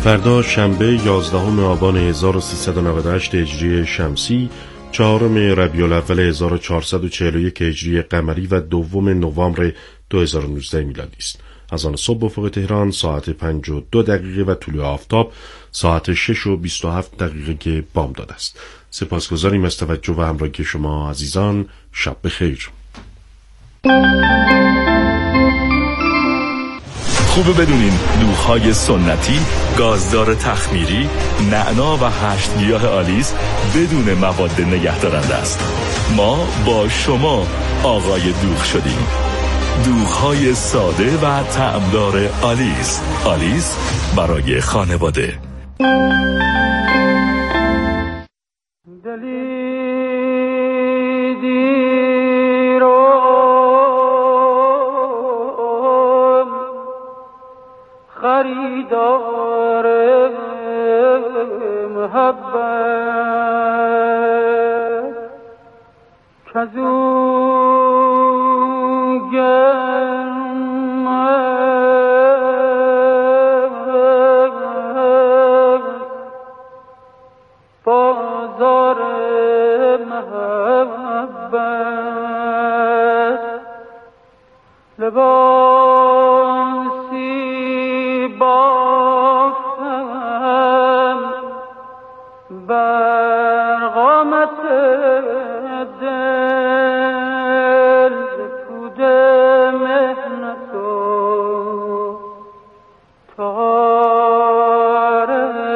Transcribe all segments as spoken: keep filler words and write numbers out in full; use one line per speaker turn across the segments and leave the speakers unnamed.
فردا شنبه یازدهم آبان هزار و سیصد و نود و هشت هجری شمسی، چهارم ربیع الاول هزار و چهارصد و چهل و یک هجری قمری و دوم نوامبر دو هزار و نوزده میلادی است. از آن صبح افق تهران ساعت پنج و دو دقیقه و طلوع آفتاب ساعت شش و بیست و هفت دقیقه که بامداد است. سپاسگزاریم از توجه و همراهی شما عزیزان. شب بخیر.
خوبه بدونین دوغ‌های سنتی، گازدار تخمیری، نعنا و هشت گیاه آلیس بدون مواد نگهدارنده است. ما با شما آقای دوغ شدیم. دوغ‌های ساده و طعمدار آلیس. آلیس برای خانواده.
خریدار محبت کزو گرم بازار محبت لباسی بافتم بر قامت دل پود مهنت و تار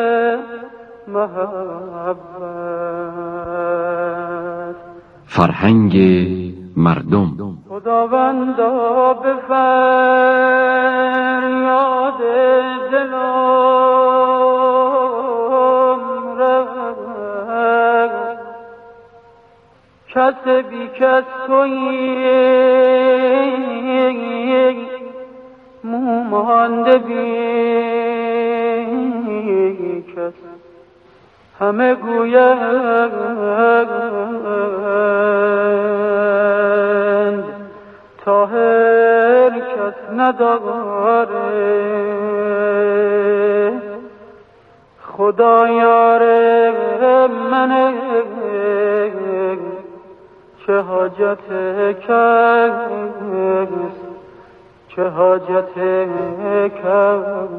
محبت.
فرهنگ مردم.
خداوندا به فریاد دلم رفت، کس بی کس تویی، مومانده بی کس، همه گویند طاهر کس نداره. خدا یار منه، چه حاجت کس، چه حاجت کس.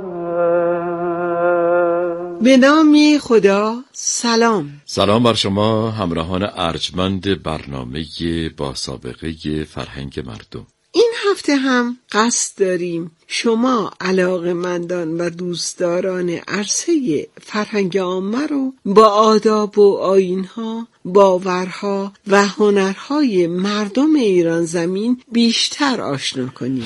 به نام خدا. سلام.
سلام بر شما همراهان ارجمند برنامه با سابقه فرهنگ مردم.
این هفته هم قصد داریم شما علاقه‌مندان و دوستداران عرصه فرهنگ عامه رو با آداب و آیین‌ها، باورها و هنرهای مردم ایران زمین بیشتر آشنا کنیم.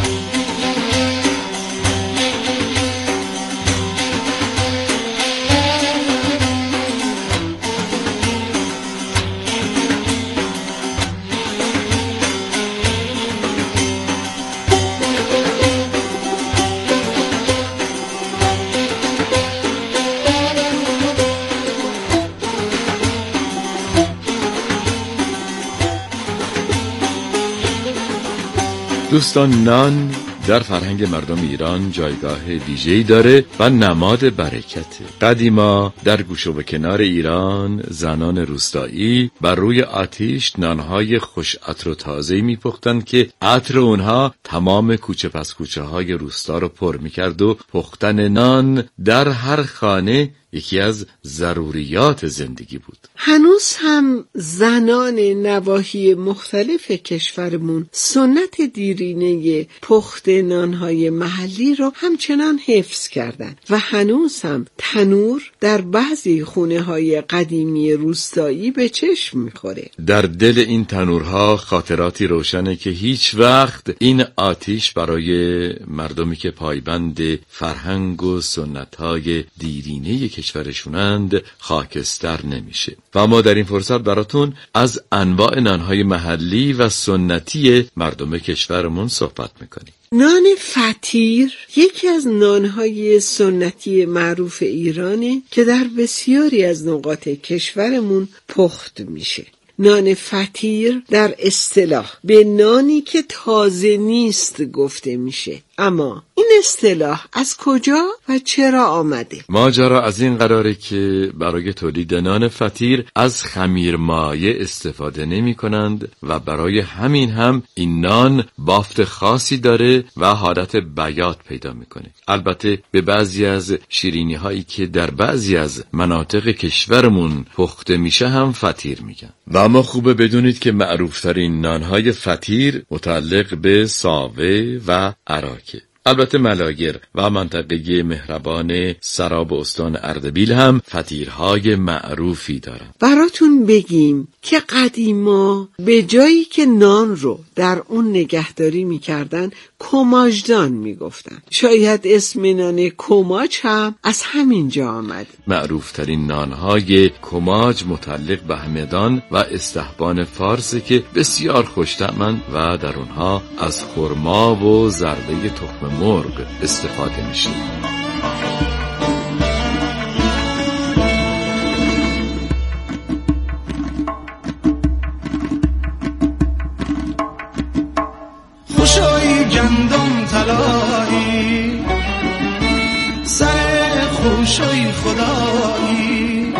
دوستان، نان در فرهنگ مردم ایران جایگاه ویژه‌ای داره و نماد برکته. قدیما در گوشه و کنار ایران زنان روستایی بر روی آتش نانهای خوش عطر و تازه‌ای میپختند که عطر اونها تمام کوچه پس کوچه های روستا رو پر میکرد و پختن نان در هر خانه یکی از ضروریات زندگی بود.
هنوز هم زنان نواحی مختلف کشورمون سنت دیرینه پخت نانهای محلی رو همچنان حفظ کردن و هنوز هم تنور در بعضی خونه های قدیمی روستایی به چشم میخوره.
در دل این تنورها خاطراتی روشنه که هیچ وقت این آتش برای مردمی که پایبند فرهنگ و سنت‌های دیرینه کشورشونند خاکستر نمیشه. و ما در این فرصت براتون از انواع نانهای محلی و سنتی مردم کشورمون صحبت میکنیم.
نان فطیر یکی از نانهای سنتی معروف ایرانه که در بسیاری از نقاط کشورمون پخت میشه. نان فطیر در اصطلاح به نانی که تازه نیست گفته میشه. اما این اصطلاح از کجا و چرا آمده؟
ماجرا از این قراره که برای تولید نان فطیر از خمیر مایع استفاده نمی کنند و برای همین هم این نان بافت خاصی داره و حالت بیات پیدا میکنه. البته به بعضی از شیرینی هایی که در بعضی از مناطق کشورمون پخته میشه هم فطیر میگن. و اما خوبه بدونید که معروفترین نانهای فطیر متعلق به ساوه و عراکه. البته ملاگر و منطقه مهربان سراب استان اردبیل هم فطیرهای معروفی دارن.
براتون بگیم که قدیما به جایی که نان رو در اون نگهداری میکردن کماجدان میگفتن. شاید اسم نان کماج هم از همین جا آمد.
معروفترین نانهای کماج متعلق به همدان و استحبان فارس که بسیار خوش‌طعمند و در اونها از خرما و زرده تخم مرغ استفاده میشه.
خوشای گندم طلایی سر خوشای خدایی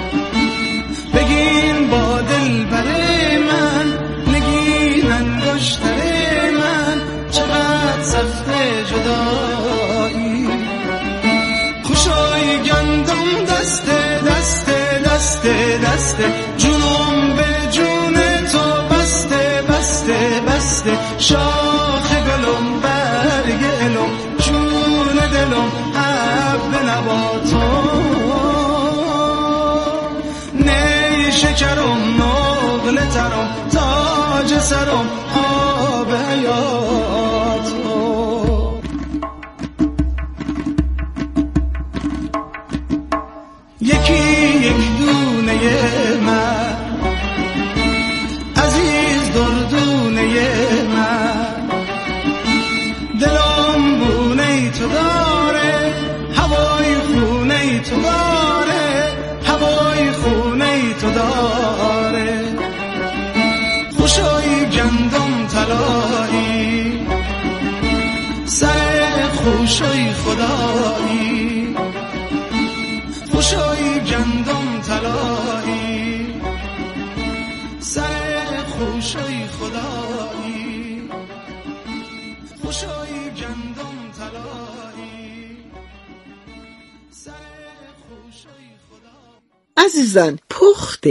بگین با دل بره من نگین انگشتر من چقدر سخته جدایی خوشای گندم دسته دسته دسته دسته جونم به جون تو بسته بسته بسته شاخ گلم برگ علم جون دلم حب نباتم نی شکرم نقل ترم تاج سرم آب حیاتم یکی یک دونه من عزیز دردونه من دلم بونه تو داره هوای خونه تو داره هوای خونه تو داره خوشای گندم طلایی سر خوشای خدایی خوشای گندم طلایی سر خوشای خدایی خوشای گندم طلایی سر خوشای خدایی.
عزیزان، پخت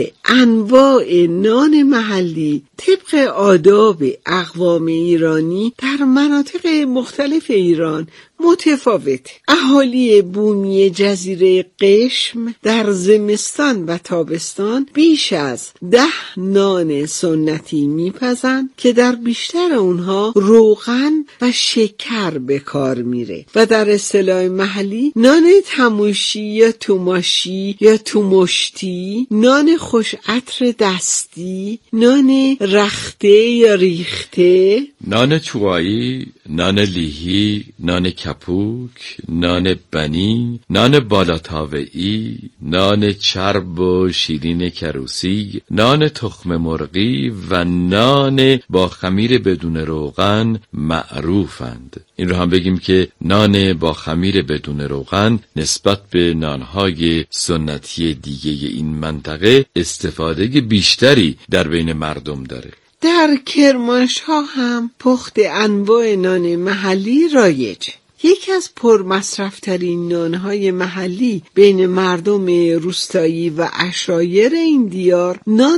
انواع نان محلی طبق آداب اقوام ایرانی در مناطق مختلف ایران متفاوت. اهالی بومی جزیره قشم در زمستان و تابستان بیش از ده نان سنتی میپزند که در بیشتر اونها روغن و شکر به کار میره و در اصطلاح محلی نان تموشی یا توماشی یا تومشتی، نان خوش عطر دستی، نان رخته یا ریخته،
نان چوایی، نان لیهی، نان کپوک، نان بنی، نان بالاتاوئی، نان چرب و شیرین کروسی، نان تخم مرغی و نان با خمیر بدون روغن معروفند. این رو هم بگیم که نان با خمیر بدون روغن نسبت به نانهای سنتی دیگه این منطقه استفاده بیشتری در بین مردم داره.
در کرمانشاه هم پخت انواع نان محلی رایجه. یکی از پرمصرف‌ترین نان‌های محلی بین مردم روستایی و عشایر این دیار نان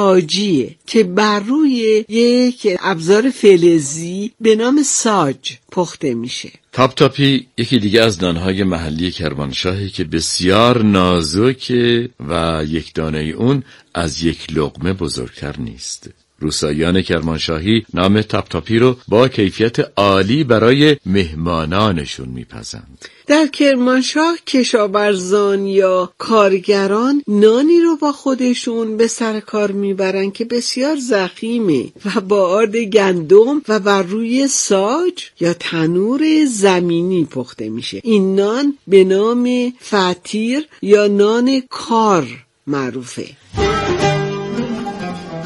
ساجیه که بر روی یک ابزار فلزی به نام ساج پخته میشه.
تاپ تاپی یکی دیگه از نان‌های محلی کرمانشاهی که بسیار نازکه و یک دانه اون از یک لقمه بزرگتر نیست. روستاییان کرمانشاهی نام تاپ تاپی رو با کیفیت عالی برای مهمانانشون میپزند.
در کرمانشاه کشاورزان یا کارگران نانی رو با خودشون به سر کار میبرن که بسیار ضخیمه و با آرد گندم و بر روی ساج یا تنور زمینی پخته میشه. این نان به نام فطیر یا نان کار معروفه.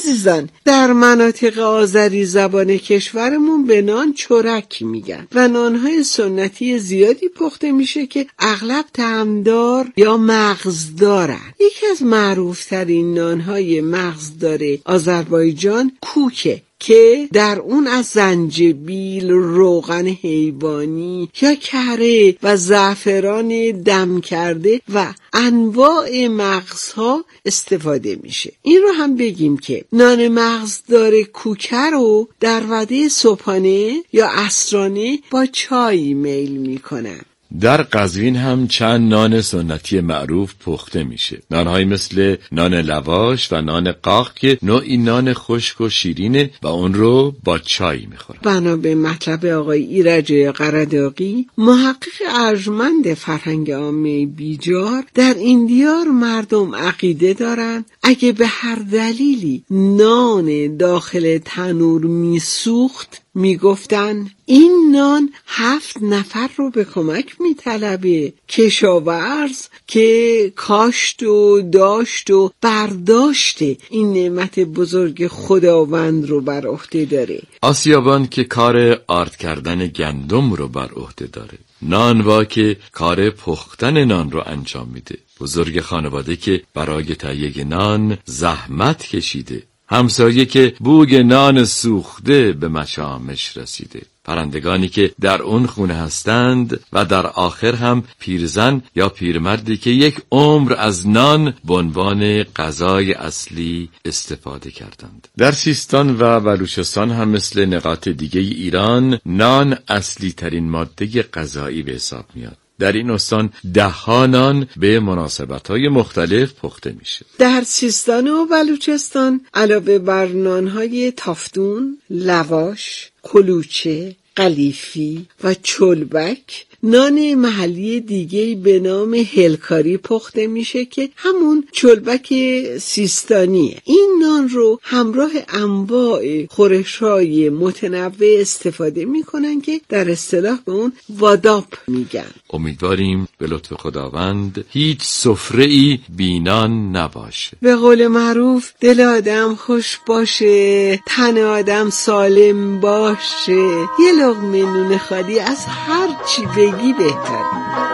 عزیزان، در مناطق آذری زبان کشورمون به نان چرک میگن و نانهای سنتی زیادی پخته میشه که اغلب طعمدار یا مغزدارن. یکی از معروفترین نانهای مغزدار آذربایجان کوکه که در اون از زنجبیل، روغن حیوانی یا کره و زعفران دم کرده و انواع مغزها استفاده میشه. این رو هم بگیم که نان مغزدار کوکه رو در وعده صبحانه یا عصرانه با چای میل میکنن.
در قزوین هم چند نان سنتی معروف پخته میشه. نانهایی مثل نان لواش و نان قاق که نوعی نان خشک و شیرینه و اون رو با چای میخورن.
بنا به مطلب آقای ایرج قرداغی، محقق ارجمند فرهنگ عامه بیجار، در این دیار مردم عقیده دارن اگه به هر دلیلی نان داخل تنور میسوخت میگفتن این نان هفت نفر رو به کمک میطلبه. کشاورز که کاشت و داشت و برداشت این نعمت بزرگ خداوند رو بر عهده داره.
آسیابان که کار آرد کردن گندم رو بر عهده داره. نانوا که کار پختن نان رو انجام میده. بزرگ خانواده که برای تهیه نان زحمت کشیده. همسایه که بوی نان سوخته به مشامش رسیده. پرندگانی که در اون خونه هستند و در آخر هم پیرزن یا پیرمردی که یک عمر از نان به عنوان غذای اصلی استفاده کردند. در سیستان و بلوچستان هم مثل نقاط دیگه ایران نان اصلی ترین ماده غذایی به حساب میاد. در این استان ده ها نان به مناسبت‌های مختلف پخته میشه.
در سیستان و بلوچستان علاوه بر نان‌های تافتون، لواش، کلوچه، قلیفی و چلبک، نان محلی دیگه‌ای به نام هلکاری پخته میشه که همون چلبک سیستانیه. این نان رو همراه انواع خورش‌های متنوع استفاده میکنن که در اصطلاح به اون واداپ میگن.
امیدواریم به لطف خداوند هیچ سفره‌ای بی نان نباشه.
به قول معروف دل آدم خوش باشه، تن آدم سالم باشه، یه لقمه نون خالی از هر چی بگی بهتر.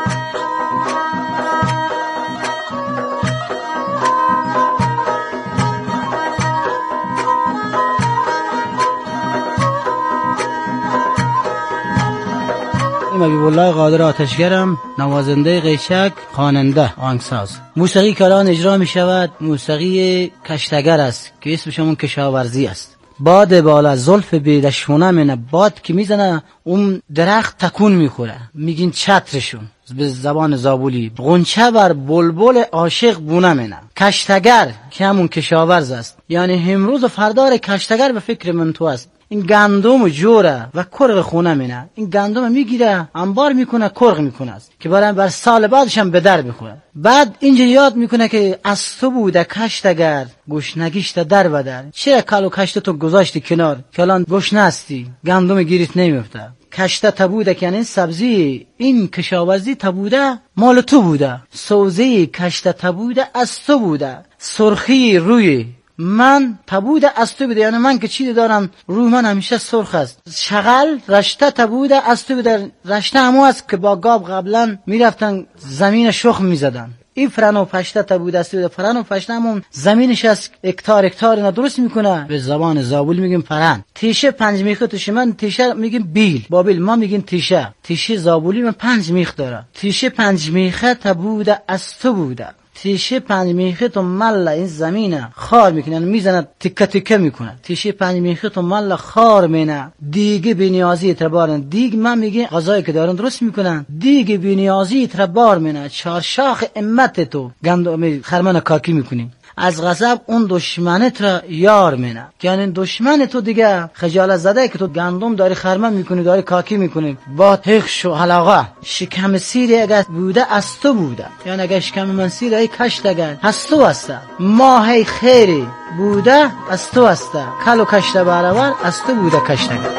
حبیب الله قادر آتشگرم، نوازنده قیچک، خواننده، آهنگساز. موسیقی که الان اجرا می شود موسیقی کشتگر است که اسمش همون کشاورزی است. باد بالا زلف بیدشونه منه، باد که میزنه اون درخت تکون میخوره، میگین چترشون به زبان زابولی. غنچه بر بلبل عاشق بونه منه. کشتگر که همون کشاورز است، یعنی امروز و فردار کشتگر به فکر من تو است. این گندم جوره و کرغ خونه مینه. این گندم میگیره انبار میکنه، کرغ میکنه است که برای بر سال بعدش هم به در میخوره. بعد اینجا یاد میکنه که از تو بوده کشتگر گشنگیشت در بدر. چه کالو کشت تو گذاشتی کنار که الان گشنه هستی، گندم گیریت نمیفته. کشته تبوده که یعنی سبزی، این کشاورزی تبوده مال تو بوده. سوزی کشته تبوده از تو بوده. سرخی روی من تبوده از تو بوده، یعنی من که چیزی دارم روی من همیشه سرخ است. شغل رشته تبوده از تو بوده. رشته همو است که با گاب قبلا میرفتن زمین شخم میزدن. این فرن و پشته تبوده است. فرن و پشته همون زمینش است، اکتار اکتار اینا درست میکنه. به زبان زابولی میگیم فرن. تیشه پنج میخه توش، من تیشه میگیم بیل، بابیل ما میگیم تیشه. تیشه زابولی من پنج میخ داره. تیشه پنج میخه تبوده از تو بوده. تیشه پنج میخه تو مل این زمینه خار میکنه، میزنه تکه تکه میکنه. تیشه پنج میخه تو مل خار مینه. دیگه بی‌نیازی تربارن. دیگ من میگه غذایی که دارن درست میکنن. دیگه بی‌نیازی تربار مینه. چهار شاخ امت تو گندم خرمن کاکی میکنی. از غضب اون دشمنت را یار مینه، یعنی دشمن تو دیگه خجالت زده که تو گندم داری خرمن میکنی، داری کاکی میکنی با تخش و حلاقه. شکم سیری اگر بوده از تو بوده، یعنی اگر شکم من سیری ای کشت اگر از تو هسته. ماهی خیری بوده از تو هسته. کلو کشته برابر از تو بوده کشت اگر.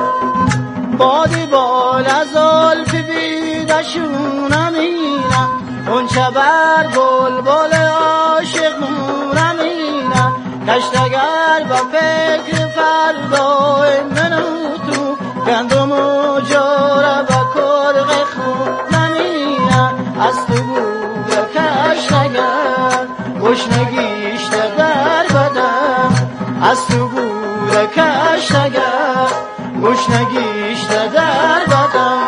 بادی بال از زلف بیدشونه مینه، اون چبر بل بل عاشق مونه مینه. کشتگر گشنگیش در بدن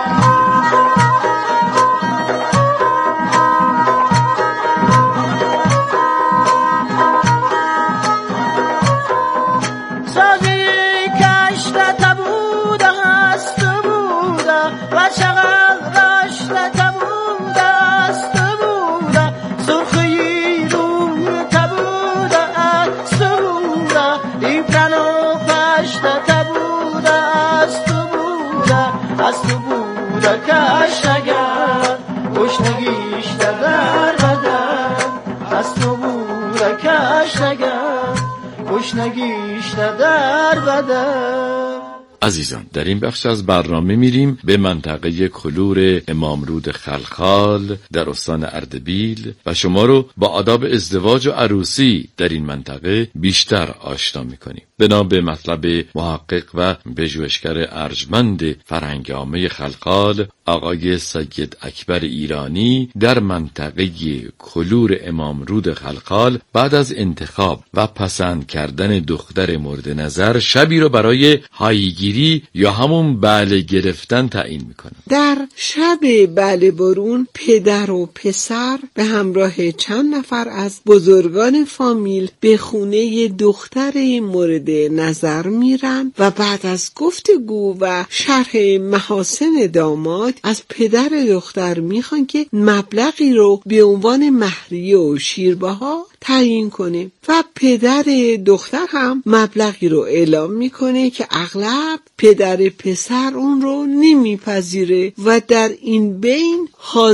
عزیزان، در این بخش از برنامه میریم به منطقه کلور امامرود خلخال در استان اردبیل و شما رو با آداب ازدواج و عروسی در این منطقه بیشتر آشنا میکنیم. بنا به مطلب محقق و پژوهشگر ارجمند فرهنگ عامه خلخال آقای سید اکبر ایرانی، در منطقه کلور امامرود خلخال بعد از انتخاب و پسند کردن دختر مورد نظر شبی رو برای هایگیری یا همون بله گرفتن تعیین میکنن.
در شب بله برون پدر و پسر به همراه چند نفر از بزرگان فامیل به خونه دختر مورد نظر میرن و بعد از گفتگو و شرح محاسن داماد از پدر دختر میخوان که مبلغی رو به عنوان مهریه و شیربها تعیین کنه و پدر دختر هم مبلغی رو اعلام میکنه که اغلب پدر پسر اون رو نمیپذیره و در این بین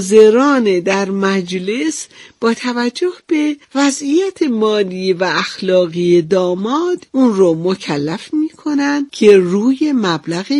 حاضران در مجلس با توجه به وضعیت مالی و اخلاقی داماد اون رو مکلف میکنن که روی مبلغ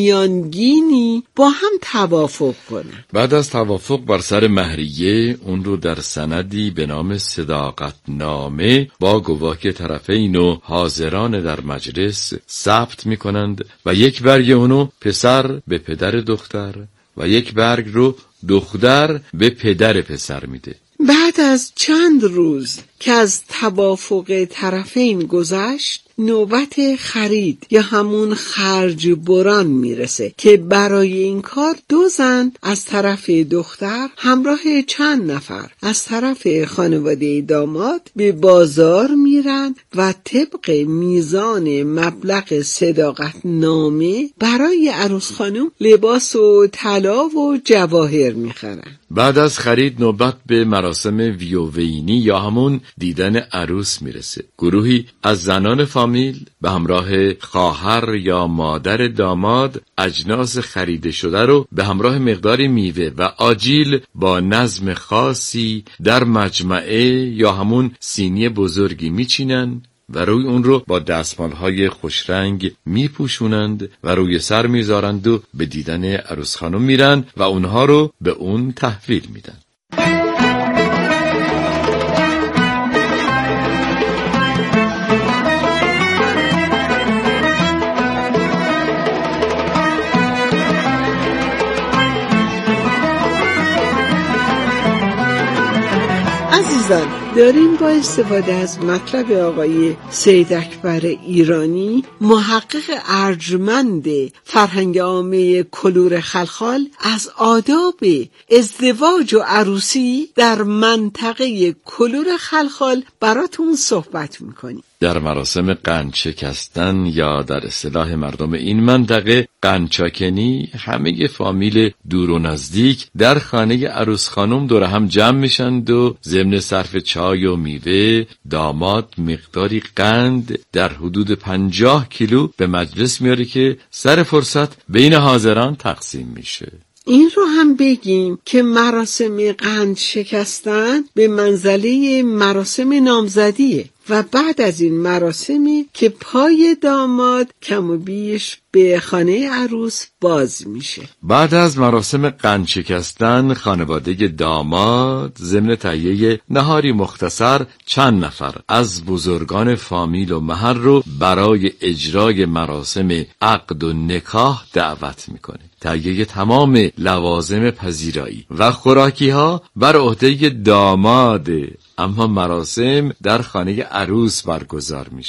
میانگینی با هم توافق کنن.
بعد از توافق بر سر مهریه اون رو در سندی به نام صداقت نامه با گواهی طرفین و حاضران در مجلس ثبت میکنند و یک برگ اونو پسر به پدر دختر و یک برگ رو دختر به پدر پسر میده.
بعد از چند روز که از توافق طرفین گذشت، نوبت خرید یا همون خرج بران میرسه که برای این کار دو زن از طرف دختر همراه چند نفر از طرف خانواده داماد به بازار میرن و طبق میزان مبلغ صداقت نامه برای عروس خانم لباس و طلا و جواهر میخرن.
بعد از خرید نوبت به مراسم ویووینی یا همون دیدن عروس میرسه. گروهی از زنان فامیل به همراه خواهر یا مادر داماد اجناس خریده شده رو به همراه مقداری میوه و آجیل با نظم خاصی در مجمعه یا همون سینی بزرگی میچینن و روی اون رو با دستمالهای خوشرنگ میپوشونند و روی سر میذارند و به دیدن عروس خانم میرن و اونها رو به اون تحویل میدن.
عزیزان، داریم با استفاده از مطلب آقای سید اکبر ایرانی، محقق ارجمند فرهنگ عامه کلور خلخال، از آداب ازدواج و عروسی در منطقه کلور خلخال براتون صحبت میکنیم.
در مراسم قند شکستن یا در اصطلاح مردم این منطقه قندچاکنی، همه فامیل دور و نزدیک در خانه عروس خانم دور هم جمع میشند و ضمن صرف چای و میوه داماد مقداری قند در حدود پنجاه کیلو به مجلس میاره که سر فرصت بین حاضران تقسیم میشه.
این رو هم بگیم که مراسم قند شکستن به منزله مراسم نامزدیه و بعد از این مراسمی که پای داماد کم و بیش به خانه عروس باز میشه.
بعد از مراسم قند شکستن خانواده داماد ضمن تهیه نهاری مختصر چند نفر از بزرگان فامیل و محل رو برای اجرای مراسم عقد و نکاح دعوت میکنه. تهیه تمام لوازم پذیرایی و خوراکی ها بر عهده داماده، اما مراسم در خانه عروس برگزار میشه.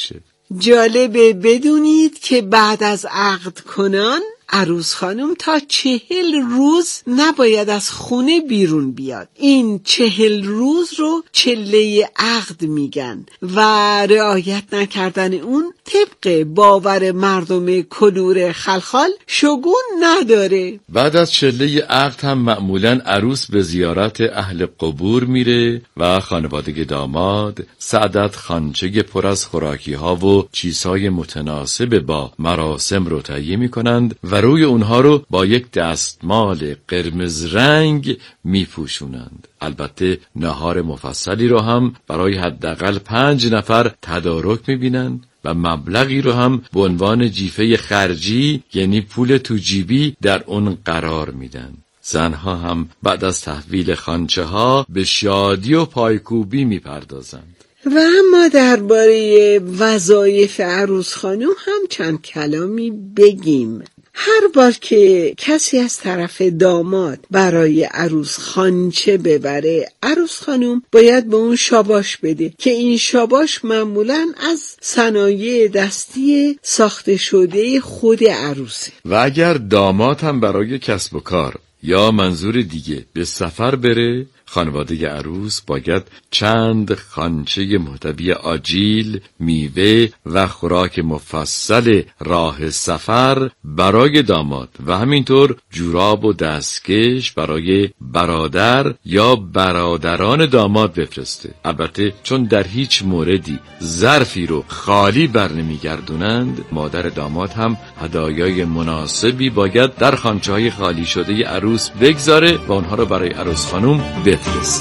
جالبه بدونید که بعد از عقد کنان عروس خانم تا چهل روز نباید از خونه بیرون بیاد. این چهل روز رو چله عقد میگن و رعایت نکردن اون طبق باور مردم کلور خلخال شگون نداره.
بعد از چله عقد هم معمولاً عروس به زیارت اهل قبور میره و خانواده داماد سعادت خانچه پر از خوراکی ها و چیزهای متناسب با مراسم رو تهیه میکنند و روی اونها رو با یک دستمال قرمز رنگ میپوشونند. البته نهار مفصلی رو هم برای حداقل پنج نفر تدارک میبینند و مبلغی رو هم به عنوان جیفه خرجی یعنی پول تو جیبی در اون قرار میدن. زنها هم بعد از تحویل خانچه ها به شادی و پایکوبی میپردازند.
و اما درباره وظایف عروس خانم هم چند کلامی بگیم. هر بار که کسی از طرف داماد برای عروس خانچه ببره، عروس خانم باید به اون شاباش بده که این شاباش معمولاً از صنایع دستی ساخته شده خود عروسه.
و اگر داماد هم برای کسب و کار یا منظور دیگه به سفر بره، خانواده عروس باید چند خانچه محتوی آجیل، میوه و خوراک مفصل راه سفر برای داماد و همینطور جوراب و دستکش برای برادر یا برادران داماد بفرسته. البته چون در هیچ موردی ظرفی رو خالی برنمیگردونند، مادر داماد هم هدایای مناسبی باید در خانچه‌های خالی شده عروس بگذاره و اونها رو برای عروس خانم بفرسته.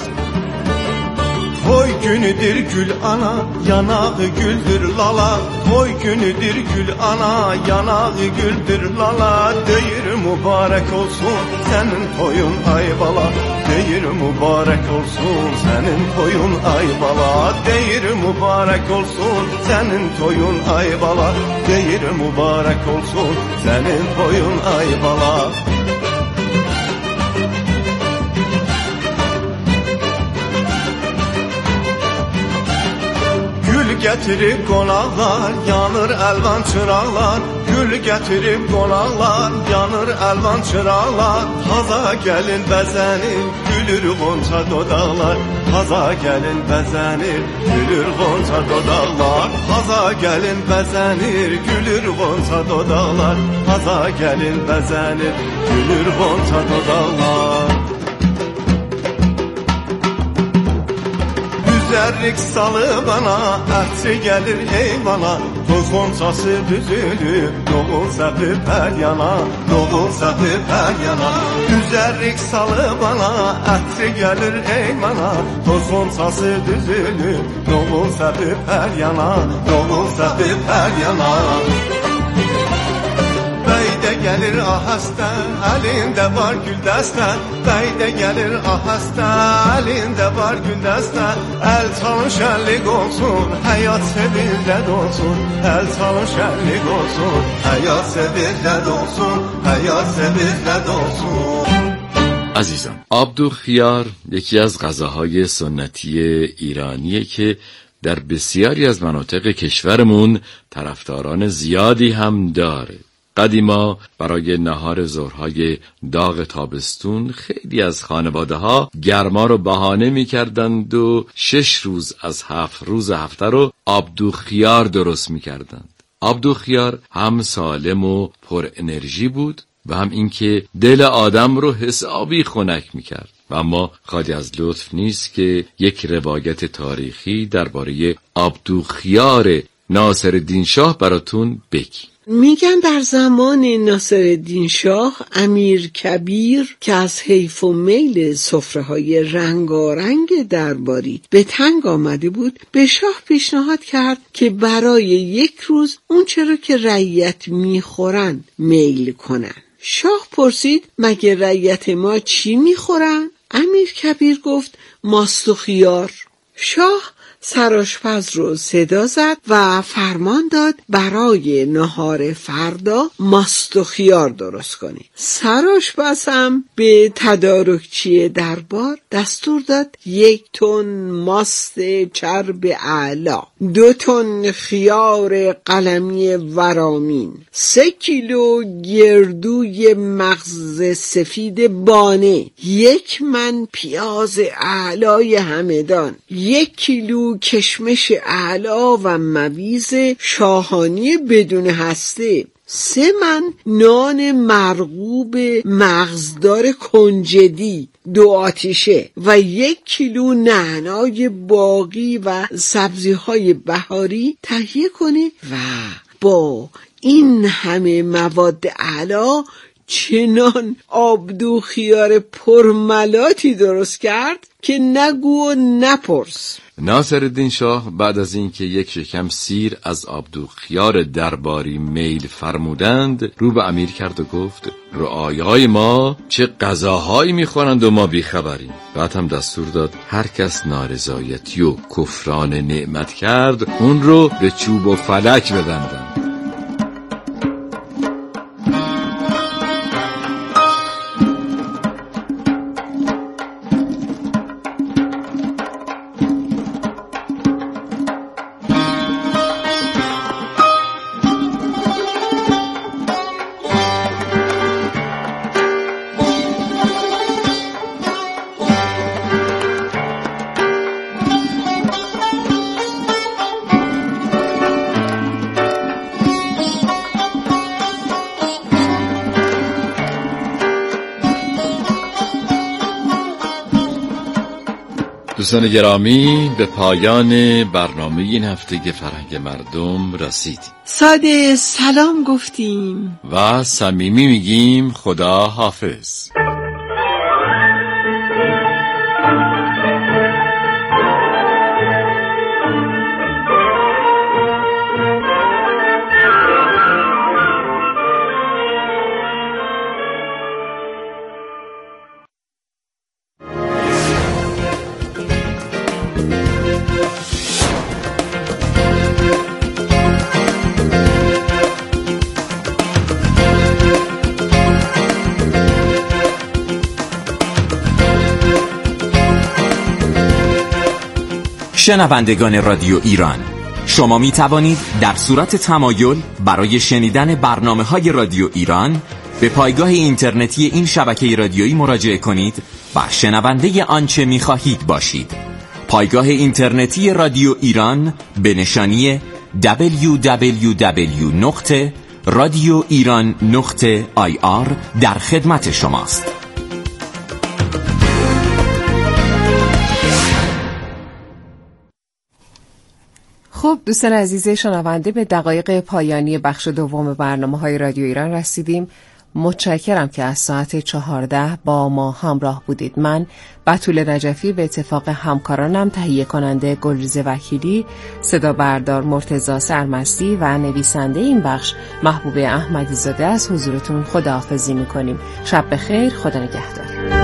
Toy günüdür gül ana, yanağı güldür lala. Toy günüdür gül ana, yanağı güldür lala. Deyir mübarek olsun senin toyun ay bala. Deyir mübarek olsun senin toyun ay bala. Deyir mübarek olsun senin toyun ay bala. Deyir mübarek olsun senin toyun ay bala. Getirip konaklar, yanır elvan çıraqlar. Gül getirip konaklar, yanır elvan çıraqlar. Haza gelin bəzənir, gülür qonça dodaqlar. Haza gelin bəzənir, gülür qonça dodaqlar. Haza gelin bəzənir, gülür qonça dodaqlar. Haza gelin bəzənir, gülür qonça dodaqlar. Zerrik salı bana, ətçi gelir heyvana. Toz qonçası düzülür, doğul səpib hər yana. Doğul səpib hər yana. Üzərrik salı bana, ətçi gelir heyvana. Toz qonçası düzülür, doğul səpib hər yana. Doğul səpib hər yana. Bəydə gəlir ahəstə, əlində var güldəstə. Bəydə gəlir ahəstə, əlində var güldəstə. Əl çalın şənlik olsun, həyat sevirlər olsun. Əl çalın şənlik olsun, həyat sevirlər olsun. Həyat sevirlər olsun.
عزیزان، آبدوغخیار یکی از غذاهای سنتی ایرانیه که در بسیاری از مناطق کشورمون طرفداران زیادی هم داره. قدیما برای نهار ظهرهای داغ تابستون خیلی از خانواده ها گرما رو بهانه می کردند و شش روز از هفت روز هفته رو آبدوغخیار درست می کردند. آبدوغخیار هم سالم و پر انرژی بود و هم اینکه دل آدم رو حسابی خنک می کرد. و اما خالی از لطف نیست که یک روایت تاریخی درباره آبدوغخیار ناصرالدین شاه براتون بگیم.
میگن در زمان ناصرالدین شاه امیر کبیر که از حیف و میل سفره‌های رنگارنگ درباری به تنگ آمده بود، به شاه پیشنهاد کرد که برای یک روز اون چرا که رعیت میخورن میل کنن. شاه پرسید مگه رعیت ما چی میخورن؟ امیر کبیر گفت ماست و خیار. شاه سرآشپز رو صدا زد و فرمان داد برای نهار فردا ماست و خیار درست کنی. سرآشپز هم به تدارکچی دربار دستور داد یک تن ماست چرب اعلا، دو تن خیار قلمی ورامین، سه کیلو گردوی مغز سفید بانه، یک من پیاز اعلای همدان، یک کیلو کشمش اعلا و مویز شاهانی بدون هسته، سه من نان مرغوب مغزدار کنجدی دو آتیشه و یک کیلو نعنای باقی و سبزی‌های بهاری تهیه کنی و با این همه مواد اعلا چنان آبدو خیار پرملاتی درست کرد که نگو و نپرس.
ناصرالدین شاه بعد از اینکه یک شکم سیر از آبدو خیار درباری میل فرمودند، رو به امیر کرد و گفت رعایای ما چه غذاهایی میخورند و ما بیخبریم. بعد هم دستور داد هر کس نارضایتی و کفران نعمت کرد اون رو به چوب و فلک ببندند. دوستان گرامی، به پایان برنامه این هفته فرهنگ مردم رسیدیم.
ساده سلام گفتیم
و صمیمی میگیم خدا حافظ.
شنوندگان رادیو ایران، شما می توانید در صورت تمایل برای شنیدن برنامه‌های رادیو ایران به پایگاه اینترنتی این شبکه رادیویی مراجعه کنید و شنونده آنچه می خواهید باشید. پایگاه اینترنتی رادیو ایران به نشانی دبلیو دبلیو دبلیو نقطه رادیو ایران نقطه آی آر در خدمت شماست.
خب دوستان عزیز شنونده، به دقایق پایانی بخش دوم برنامه‌های رادیو ایران رسیدیم. متشکرم که از ساعت چهارده با ما همراه بودید. من بتول نجفی به اتفاق همکارانم تهیه کننده گلریز وکیلی، صدا بردار مرتضی سرمستی و نویسنده این بخش محبوب احمدی زاده از حضورتون خداحافظی می‌کنیم. شب بخیر، خدا نگهدار.